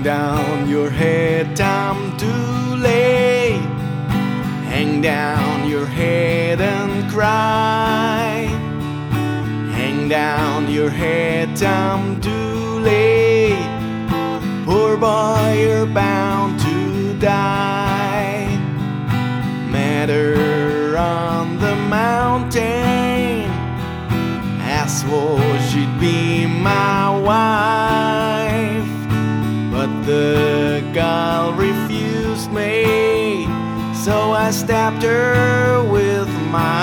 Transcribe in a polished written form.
Hang down your head, time to lay. Hang down your head and cry. Hang down your head, time to lay. Poor boy, you're bound to die. Met her on the mountain, I swore she'd be my wife, but the girl refused me, so I stabbed her with my